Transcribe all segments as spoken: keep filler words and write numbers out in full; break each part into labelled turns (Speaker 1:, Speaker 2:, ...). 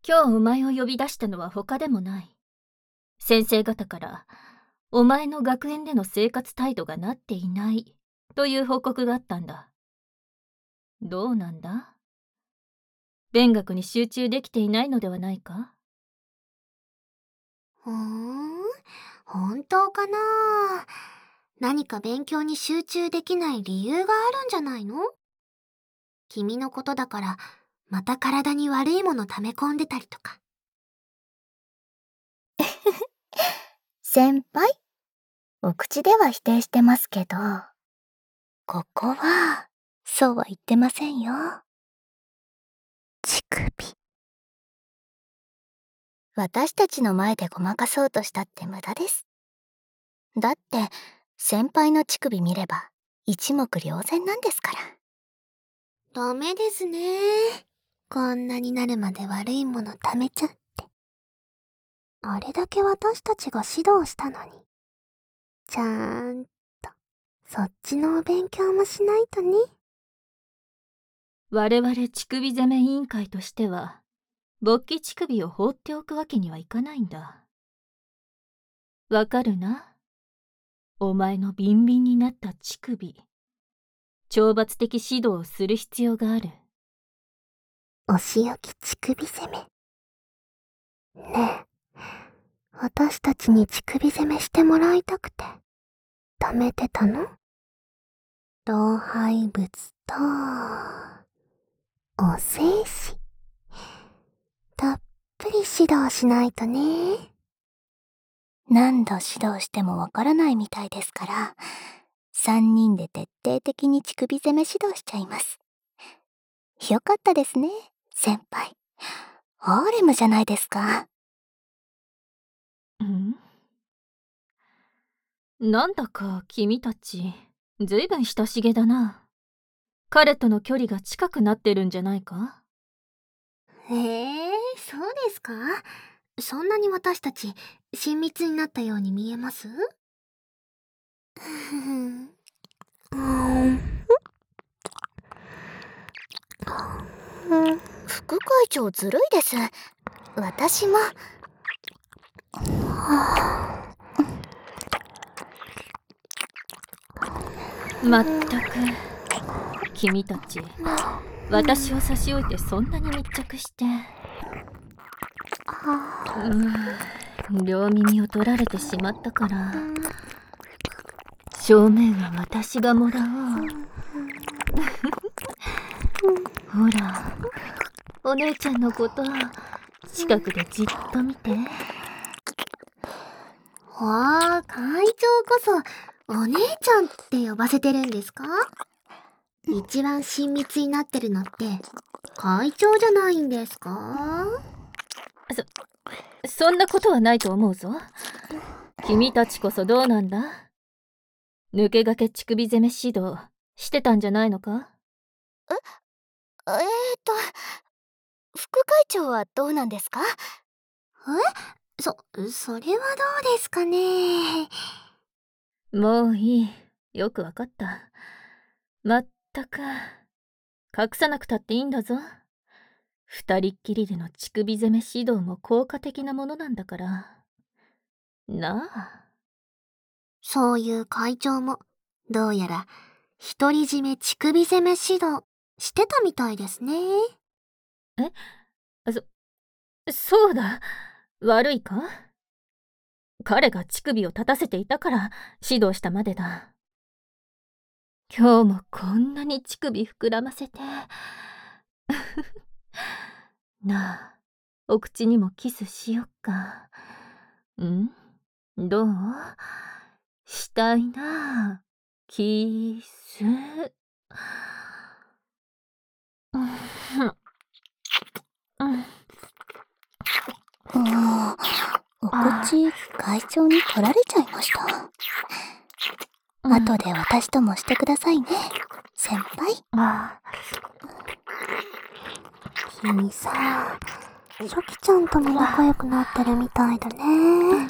Speaker 1: 今日お前を呼び出したのは他でもない。先生方から、お前の学園での生活態度がなっていないという報告があったんだ。どうなんだ？勉学に集中できていないのではないか？
Speaker 2: ふーん、本当かな？何か勉強に集中できない理由があるんじゃないの？君のことだから、また体に悪いもの溜め込んでたりとか。
Speaker 3: 先輩、お口では否定してますけど、ここは、そうは言ってませんよ。乳首。私たちの前でごまかそうとしたって無駄です。だって、先輩の乳首見れば、一目瞭然なんですから。
Speaker 2: ダメですね。こんなになるまで悪いもの溜めちゃって。あれだけ私たちが指導したのに。ちゃーんと、そっちのお勉強もしないとね。
Speaker 1: 我々乳首攻め委員会としては、勃起乳首を放っておくわけにはいかないんだ。わかるな？お前のビンビンになった乳首。懲罰的指導をする必要がある。
Speaker 2: お仕置き乳首攻め。ねえ、私たちに乳首攻めしてもらいたくて、溜めてたの？老廃物と、お精子。たっぷり指導しないとね。
Speaker 3: 何度指導してもわからないみたいですから、三人で徹底的に乳首攻め指導しちゃいます。よかったですね、先輩。ハーレムじゃないですか。
Speaker 1: ん？なんだか君たち、ずいぶん親しげだな。彼との距離が近くなってるんじゃないか？
Speaker 2: へえ、そうですか？そんなに私たち、親密になったように見えます？
Speaker 3: 副会長ずるいです。私も。
Speaker 1: まったく、君たち、私を差し置いてそんなに密着して。うーん、両耳を取られてしまったから、正面は私がもらおう。ほら、お姉ちゃんのこと、近くでじっと見て。
Speaker 2: わあ、会長こそ、お姉ちゃんって呼ばせてるんですか？一番親密になってるのって、会長じゃないんですか？
Speaker 1: そ、そんなことはないと思うぞ。君たちこそどうなんだ？抜け駆け乳首攻め指導してたんじゃないのか？
Speaker 3: え、えーと、副会長はどうなんですか？
Speaker 2: え？そ、それはどうですかね。
Speaker 1: もういい。よくわかった。まったく、隠さなくたっていいんだぞ。二人っきりでの乳首攻め指導も効果的なものなんだから。なあ。
Speaker 2: そういう会長も、どうやら、独り占め乳首攻め指導してたみたいですね。
Speaker 1: え？そ、そうだ。悪いか？彼が乳首を立たせていたから指導したまでだ。今日もこんなに乳首膨らませて。なあ、お口にもキスしよっか。ん？どう？したいなあ、キス。うん、うん。
Speaker 3: もう、お口、会長に取られちゃいました。後で私ともしてくださいね、先輩。
Speaker 2: ああ。君さ、チョキちゃんとも仲良くなってるみたいだね。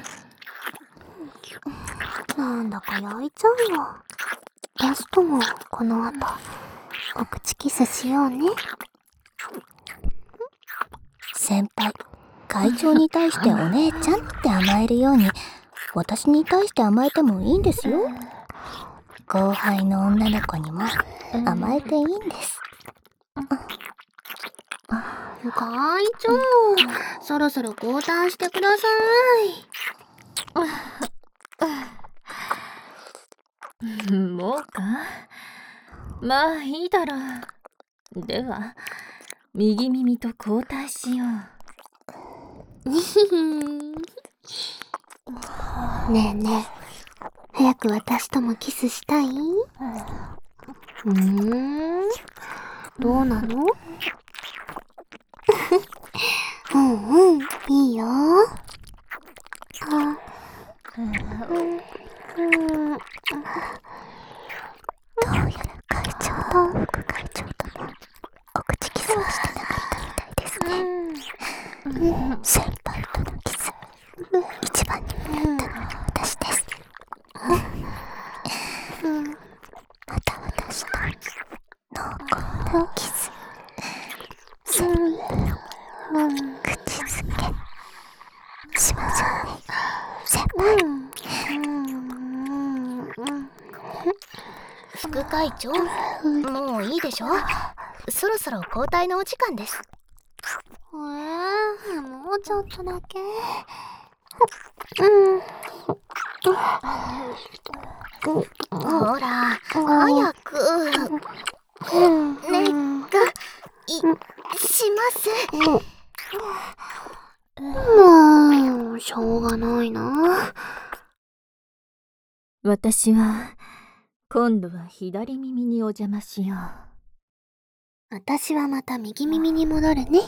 Speaker 2: なんだか焼いちゃうよ。ラストもこの後、お口キスしようね。
Speaker 3: 先輩、 会長に対してお姉ちゃんって甘えるように、私に対して甘えてもいいんですよ。後輩の女の子にも甘えていいんです。
Speaker 2: 会長、そろそろ交代してくださ
Speaker 1: い。もうか？まあいいだろう。では、右耳と交代しよ
Speaker 2: う。ねえねえ、早く私ともキスしたい？うーん、どうなの？うんうん、いいよ。あ、うん、うん。どうやら会長と副会長ともお口キスをしてなかったみたいですね。うん、先輩とのキス、一番にもらったのは私です。うん、また私と濃厚なキス。先輩の口づけしましょうね、先輩。
Speaker 3: 副会長、もういいでしょ。そろそろ交代のお時間です。
Speaker 2: えー、もうちょっとだけ。うん。
Speaker 3: ほら、早く。お願いします。
Speaker 2: もう、しょうがないな。
Speaker 1: 私は今度は左耳にお邪魔しよう。
Speaker 2: 私はまた右耳に戻るね。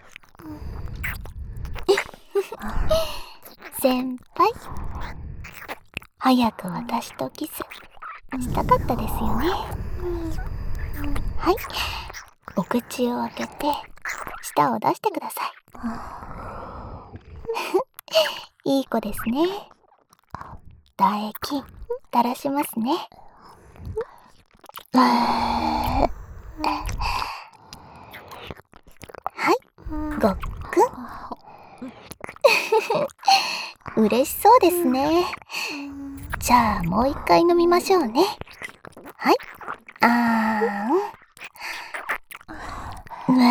Speaker 3: 先輩、早く私とキスしたかったですよね。はい、お口を開けて舌を出してください。いい子ですね。唾液垂らしますね。はい、ごっくん。嬉しそうですね。じゃあもう一回飲みましょうね。はい、あーん。う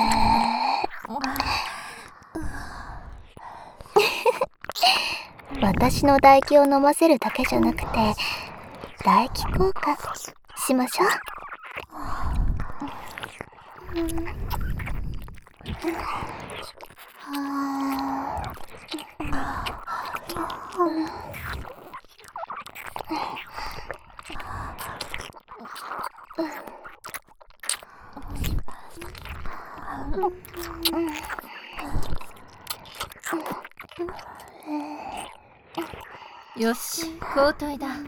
Speaker 3: ー私の唾液を飲ませるだけじゃなくて、唾液交換しましょう。
Speaker 1: よし、交代だ。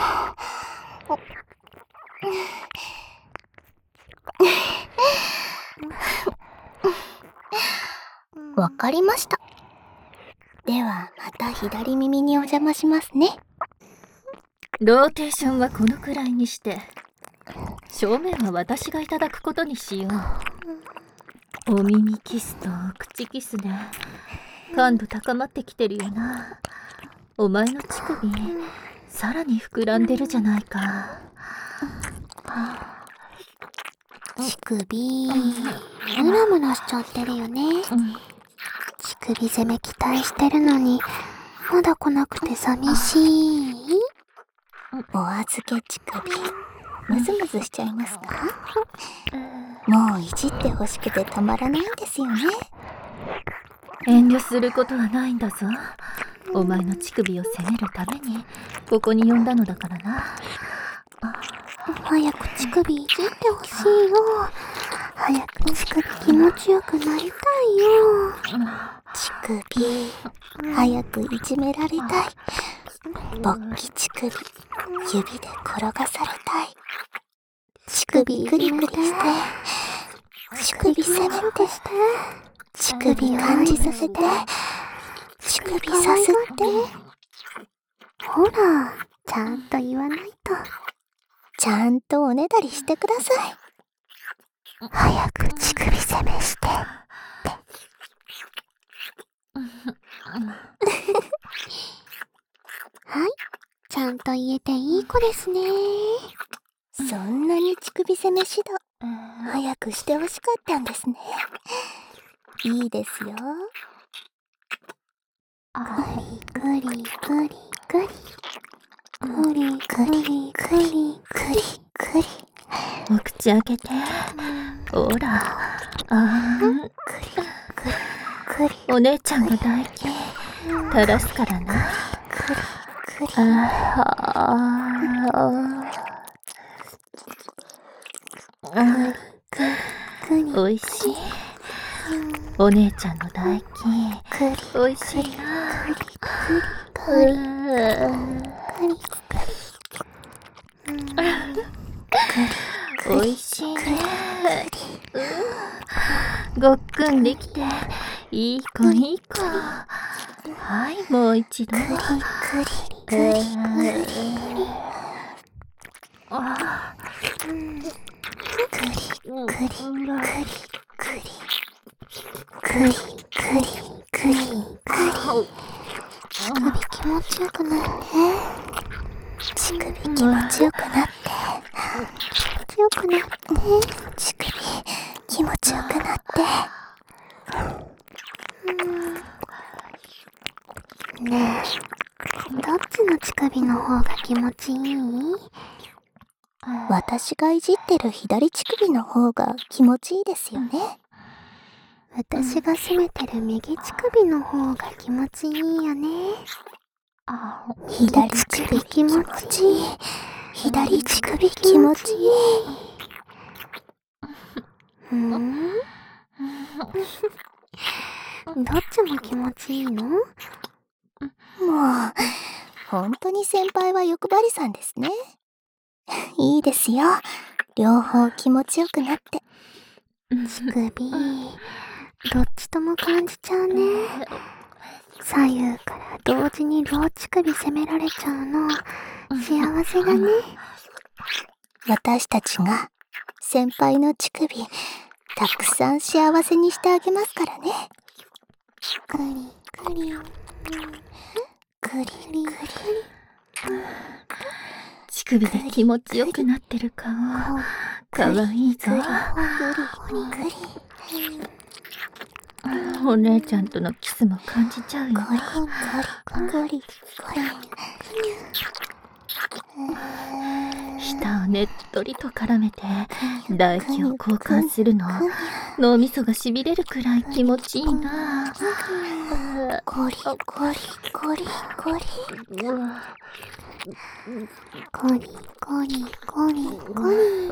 Speaker 3: わかりました。ではまた左耳にお邪魔しますね。
Speaker 1: ローテーションはこのくらいにして、正面は私がいただくことにしよう。お耳キスとお口キスで感度高まってきてるよな。お前の乳首さらに膨らんでるじゃないか。
Speaker 2: 乳首ムラムラしちゃってるよね。乳首攻め期待してるのにまだ来なくて寂しい。
Speaker 3: お預け乳首ムズムズしちゃいますか？もういじってほしくてたまらないんですよね。
Speaker 1: 遠慮することはないんだぞ。お前の乳首を責めるためにここに呼んだのだからな。
Speaker 2: 早く乳首いじってほしいよ。早く乳首気持ちよくなりたいよ。
Speaker 3: 乳首早くいじめられたい。勃起乳首指で転がされたい。乳首グリグリして乳首攻めて乳首感じさせて乳首さすって。
Speaker 2: ほら、ちゃんと言わないと。
Speaker 3: ちゃんとおねだりしてください。
Speaker 2: 早く乳首攻めしてって。 はい、ちゃんと言えていい子ですね。
Speaker 3: そんなに乳首攻め指導、早くしてほしかったんですね。いいですよ。
Speaker 2: グリグリグリグリグリグリグリグリグリグリ。
Speaker 1: お口開けて。ほら。あーん。お姉ちゃんの唾液垂らすからな。ああ、おいしい。お姉ちゃんの唾液おいしいな。おいしいね。ごっくんできていい子いい子。はい、もう一度。あ
Speaker 2: 乳首気持ちよくなって。
Speaker 3: 乳首気持ちよくなって。
Speaker 2: 強くなって。
Speaker 3: 乳首気持ちよくなって。
Speaker 2: ねえ、どっちの乳首の方が気持ちいい？
Speaker 3: 私がいじってる左乳首の方が気持ちいいですよね。
Speaker 2: 私が攻めてる右乳首の方が気持ちいいよね。
Speaker 3: 左乳首気持ちいい。左乳首気持ちいい。
Speaker 2: ふん？どっちも気持ちいいの？
Speaker 3: もう、本当に先輩は欲張りさんですね。いいですよ。両方気持ちよくなって。
Speaker 2: 乳首、どっちとも感じちゃうね。左右から同時に両乳首攻められちゃうの、幸せだね。
Speaker 3: 私たちが先輩の乳首、たくさん幸せにしてあげますからね。
Speaker 2: グリグリ
Speaker 3: グリグリグリ。
Speaker 1: 乳首で気持ちよくなってる顔かわいいぞ。
Speaker 3: グリ
Speaker 1: お姉ちゃんとのキスも感じちゃうよ。
Speaker 3: ゴリゴリゴリゴリ。
Speaker 1: 舌をねっとりと絡めて唾液を交換するの。脳みそがしびれるくらい気持ちいいな。
Speaker 3: ゴリゴリゴリゴリ。
Speaker 2: ゴリゴリゴリゴリ。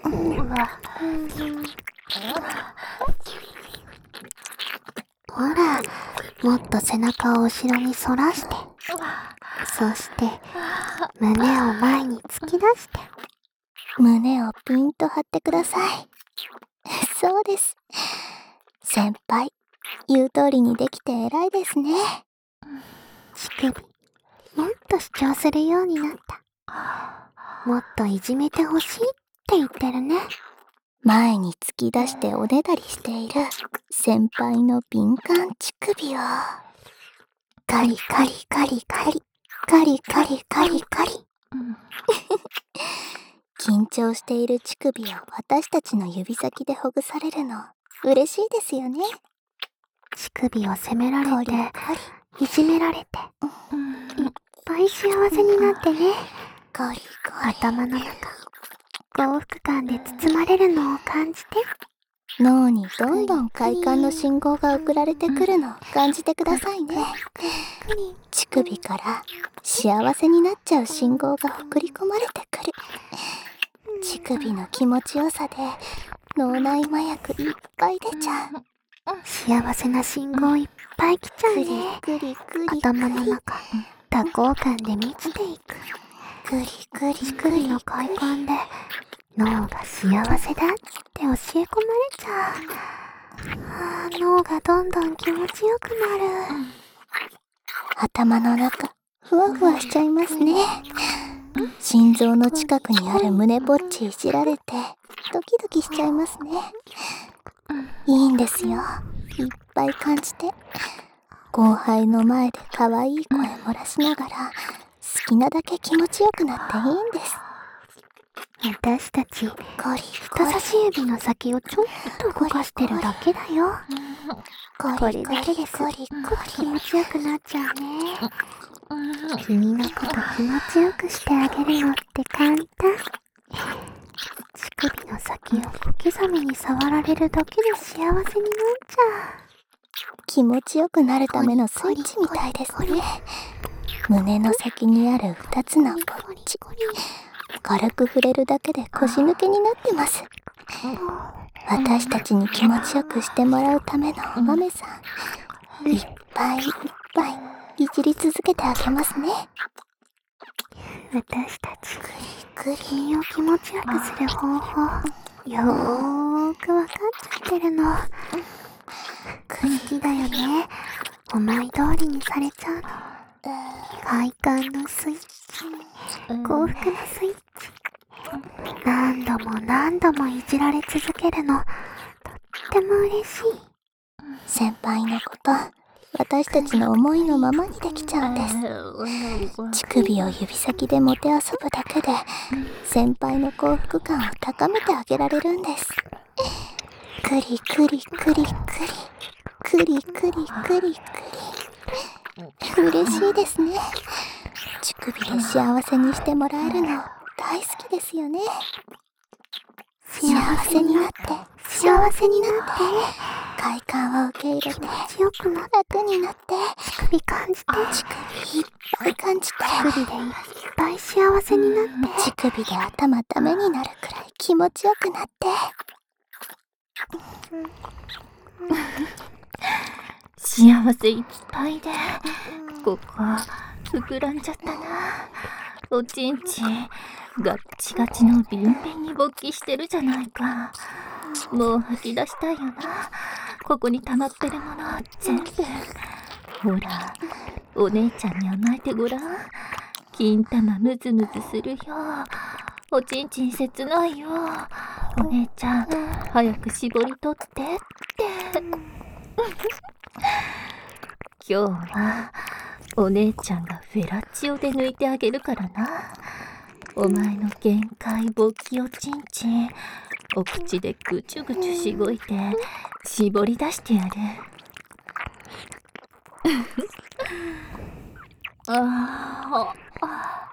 Speaker 2: ほら、もっと背中を後ろに反らして、そして胸を前に突き出して、
Speaker 3: 胸をピンと張ってください。そうです。先輩、言う通りにできて偉いですね。
Speaker 2: 乳首、もっと主張するようになった。もっといじめてほしいって言ってるね。
Speaker 3: 前に突き出しておねだりしている先輩の敏感乳首をカリカリカリカリカリカリカリカリ。緊張している乳首を私たちの指先でほぐされるの嬉しいですよね。
Speaker 2: 乳首を責められて、いじめられて、いっぱい幸せになってね。
Speaker 3: ゴリゴリ。
Speaker 2: 頭の中、幸福感で包まれるのを感じて。
Speaker 3: 脳にどんどん快感の信号が送られてくるのを感じてくださいね。乳首から幸せになっちゃう信号が送り込まれてくる。乳首の気持ちよさで脳内麻薬いっぱい出ちゃう。
Speaker 2: 幸せな信号いっぱい来ちゃうね。
Speaker 3: グリグリ
Speaker 2: 頭の中、多幸感で満ちていく。
Speaker 3: グリグリ
Speaker 2: 乳首の快感で脳が幸せだって教え込まれちゃう。あー、脳がどんどん気持ちよくなる。
Speaker 3: 頭の中ふわふわしちゃいますね。心臓の近くにある胸ポッチいじられてドキドキしちゃいますね。いいんですよ、いっぱい感じて。 後輩の前で可愛い声漏らしながら好きなだけ気持ちよくなっていいんです。
Speaker 2: 私たち、
Speaker 3: ゴリ
Speaker 2: 人差し指の先をちょっと動かしてるだけだよ。これだけですっごく気持ちよくなっちゃうね。君のこと気持ちよくしてあげるのって簡単。乳首の先を小刻みに触られるだけで幸せになっちゃう。
Speaker 3: 気持ちよくなるためのスイッチみたいですね。胸の先にある二つのポッチ、軽く触れるだけで腰抜けになってます。私たちに気持ちよくしてもらうためのお豆さん、いっぱいいっぱいいじり続けてあげますね。
Speaker 2: 私たち、君を気持ちよくする方法、よーくわかっちゃってるの。好きだよね。思い通りにされちゃうの。快感のスイッチ、幸福のスイッチ。何度も何度もいじられ続けるの、とっても嬉しい。
Speaker 3: 先輩のこと、私たちの思いのままにできちゃうんです。乳首を指先でもてあそぶだけで先輩の幸福感を高めてあげられるんです。クリクリクリクリクリクリクリクリ、嬉しいですね。乳首で幸せにしてもらえるの大好きですよね。幸せになって幸せになって快感を受け入れて
Speaker 2: 気持ちよくなって
Speaker 3: 楽になって
Speaker 2: 乳首感じて
Speaker 3: 乳首いっぱい感じて
Speaker 2: 乳首でいっぱい幸せになって
Speaker 3: 乳首で頭ダメになるくらい気持ちよくなって
Speaker 1: 幸せいっぱいで、ここ膨らんじゃったな。おちんちんガッチガチのビンビンに勃起してるじゃないか。もう吐き出したいよな。ここに溜まってるもの全部。ほら、お姉ちゃんに甘えてごらん。金玉ムズムズするよ。おちんちん切ないよ。お姉ちゃん早く絞り取ってって今日はお姉ちゃんがフェラチオで抜いてあげるからな。お前の限界勃起おちんちんお口でぐちゅぐちゅしごいて絞り出してやる。ああ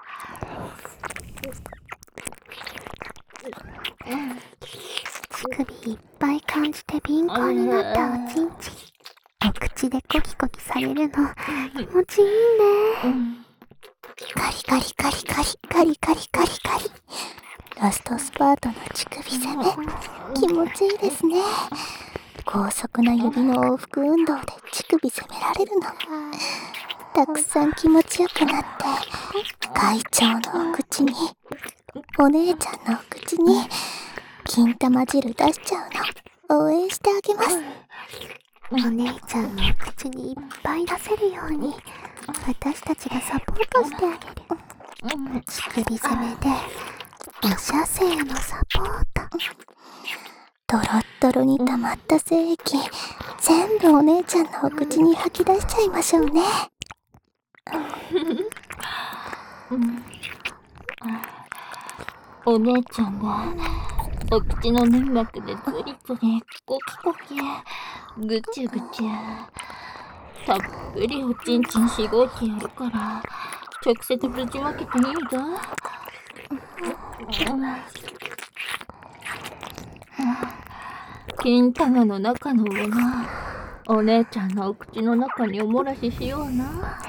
Speaker 2: 乳首いっぱい感じて敏感になったおちんちん、お口でコキコキされるの気持ちいいね。
Speaker 3: カリカリカリカリカリカリカリカリ、ラストスパートの乳首攻め気持ちいいですね。高速な指の往復運動で乳首攻められるのたくさん気持ちよくなって、会長のお口にお姉ちゃんのお口に金玉汁出しちゃうの応援してあげます。
Speaker 2: お姉ちゃんのお口にいっぱい出せるように私たちがサポートしてあげる。乳首攻めでお射精のサポート。
Speaker 3: ドロッドロに溜まった精液全部お姉ちゃんのお口に吐き出しちゃいましょうね。
Speaker 1: お姉ちゃんがお口の粘膜でズリズリコキコキぐちゅぐちゅたっぷりおちんちんしごいてやるから直接ぶちまけていいぞ。金玉の中の上がお姉ちゃんのお口の中におもらししような。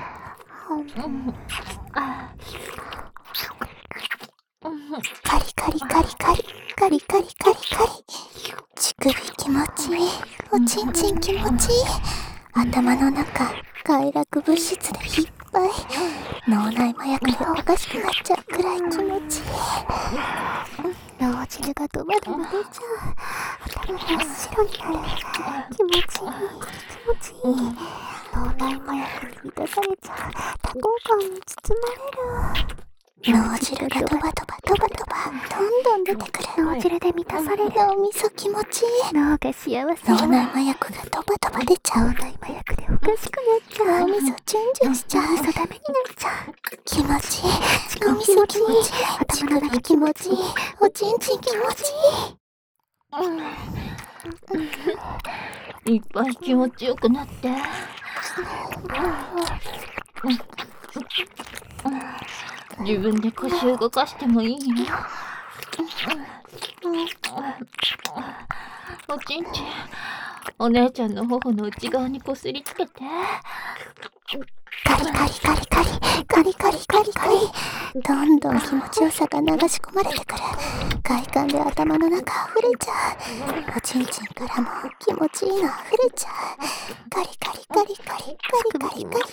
Speaker 3: カリカリカリカリカリカリカリカリ、乳首気持ちいい、おちんちん気持ちいい、頭の中快楽物質でいっぱい、脳内麻薬でおかしくなっちゃうくらい気持ちいい。
Speaker 2: 脳汁がドバドバ出ちゃう。頭が真っ白になる。気持ちいい気持ちいい。脳内麻薬に満たされちゃう。多幸感に包まれる。
Speaker 3: 脳汁がドバドバドバドバどんどん出てくる。
Speaker 2: 脳汁で満たされる。
Speaker 3: 脳みそ気持ちいい。
Speaker 2: 脳が幸せ。
Speaker 3: 脳内麻薬がドバドバ出ちゃう。
Speaker 2: 脳内麻薬でおかしくなっちゃう。
Speaker 3: 脳みそチュンチュンしちゃう。
Speaker 2: そうダメになっちゃう。
Speaker 3: 気持ちいい。脳みそ気持ちいい。
Speaker 2: 頭の中
Speaker 3: 気持ちいい。おちんちん気持ちいい。
Speaker 1: いっぱい気持ちよくなって。自分で腰動かしてもいいよ。おちんちん、お姉ちゃんの頬の内側にこすりつけて。
Speaker 3: カリカリカリカリカリカリカリカリ。どんどん気持ちよさが流し込まれてくる。快感で頭の中溢れちゃう。おちんちんからも気持ちいいの溢れちゃう。カリカリカリカリカリカリカリカリカリカリカリカリカリ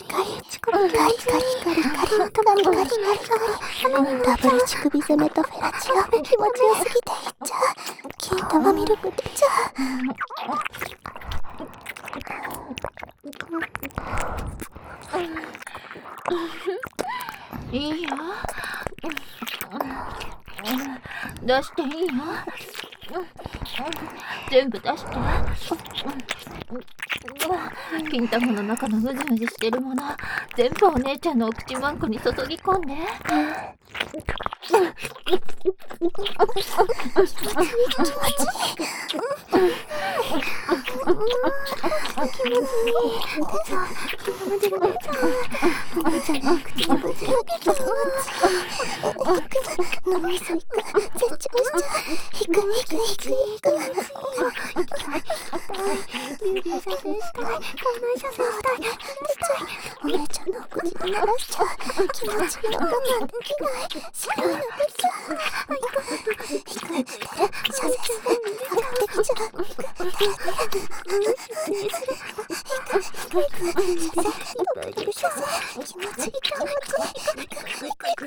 Speaker 3: カリカリカリ。ダブル乳首攻めとフェラチオ、気持ちよすぎていっちゃう。金玉ミルク出ちゃ
Speaker 1: いいよ。出していいよ。全部出して。金玉の中のムズムズしてるもの全部お姉ちゃんのお口マンコに注ぎ込んで。
Speaker 3: 脳みそいく、絶頂しちゃう。ひくひくひくひく。
Speaker 2: 流動射精したい。館内射精したい。
Speaker 3: お姉ちゃんのお口で鳴らしちゃう。気持ちいいの我慢できない。白いの出ちゃう。ひくひく射精する。できちゃう。ひくひくひくひく射精。気持ちいい気持ちいい。ひくひくひくひくひく。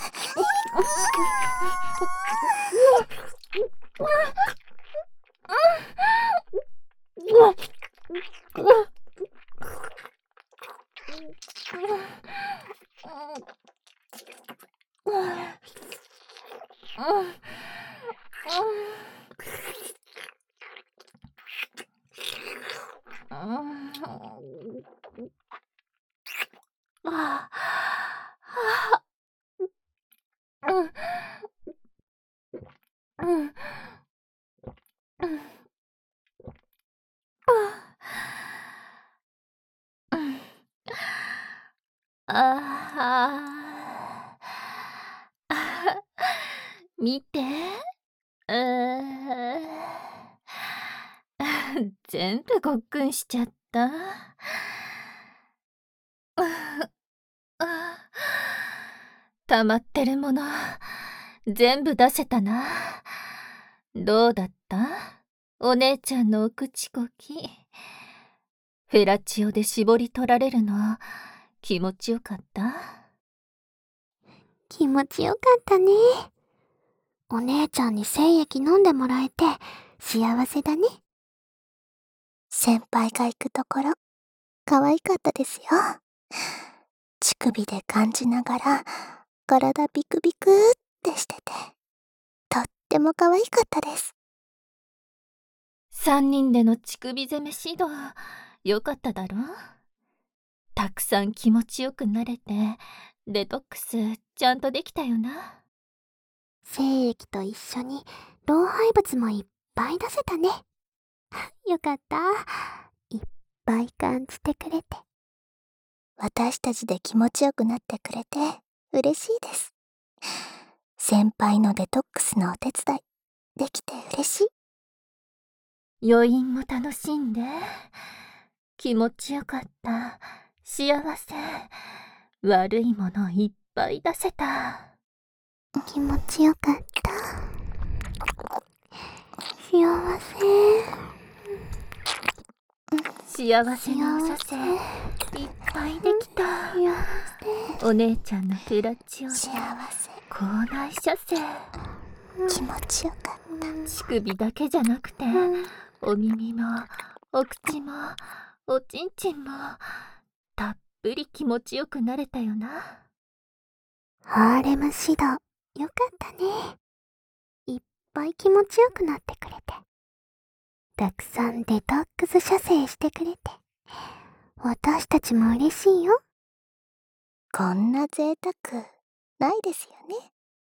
Speaker 1: ああ、見て。うー全部ごっくんしちゃった。溜まってるもの全部出せたな。どうだった？お姉ちゃんのお口こき。フェラチオで絞り取られるの気持ちよかった？
Speaker 2: 気持ちよかったね。お姉ちゃんに精液飲んでもらえて幸せだね。
Speaker 3: 先輩が行くところ、可愛かったですよ。乳首で感じながら、体ビクビクってしてて、とっても可愛かったです。
Speaker 1: 三人での乳首攻め指導、よかっただろ？たくさん気持ちよくなれて、デトックスちゃんとできたよな。
Speaker 2: 精液と一緒に老廃物もいっぱい出せたね。よかった。いっぱい感じてくれて。
Speaker 3: 私たちで気持ちよくなってくれて嬉しいです。先輩のデトックスのお手伝いできて嬉しい。
Speaker 1: 余韻も楽しんで。気持ちよかった。幸せ。悪いものいっぱい出せた。
Speaker 2: 気持ちよかった。幸せ。
Speaker 1: 幸せなお射精いっぱいできた。お姉ちゃんのフェラチオで
Speaker 3: 幸せ。
Speaker 1: 口内射精。
Speaker 3: 気持ちよかった。
Speaker 1: 乳首だけじゃなくて、お耳もお口もおちんちんもたっぷり気持ちよくなれたよな。
Speaker 2: ハーレム指導よかったね。いっぱい気持ちよくなってくれて、たくさんデトックス射精してくれて、 私たちも嬉しいよ。
Speaker 3: こんな贅沢ないですよね。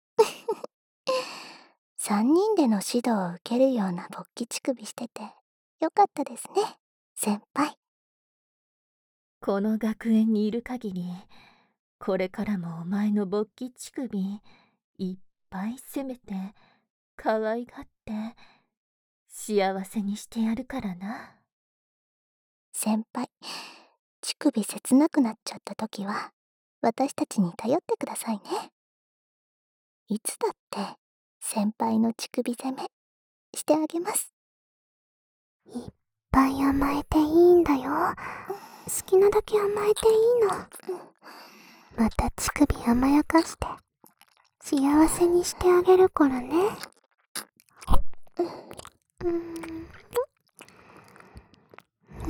Speaker 3: 三人での指導を受けるような勃起乳首しててよかったですね、先輩。
Speaker 1: この学園にいる限り、これからもお前の勃起乳首いっぱい責めて可愛がって幸せにしてやるからな。
Speaker 3: 先輩、乳首切なくなっちゃった時は私たちに頼ってくださいね。いつだって先輩の乳首攻めしてあげます。
Speaker 2: いっぱい甘えていいんだよ。好きなだけ甘えていいの。また乳首甘やかして幸せにしてあげるからね。うん、うん、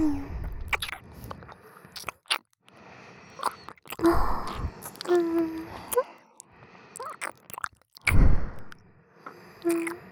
Speaker 2: うん、うん。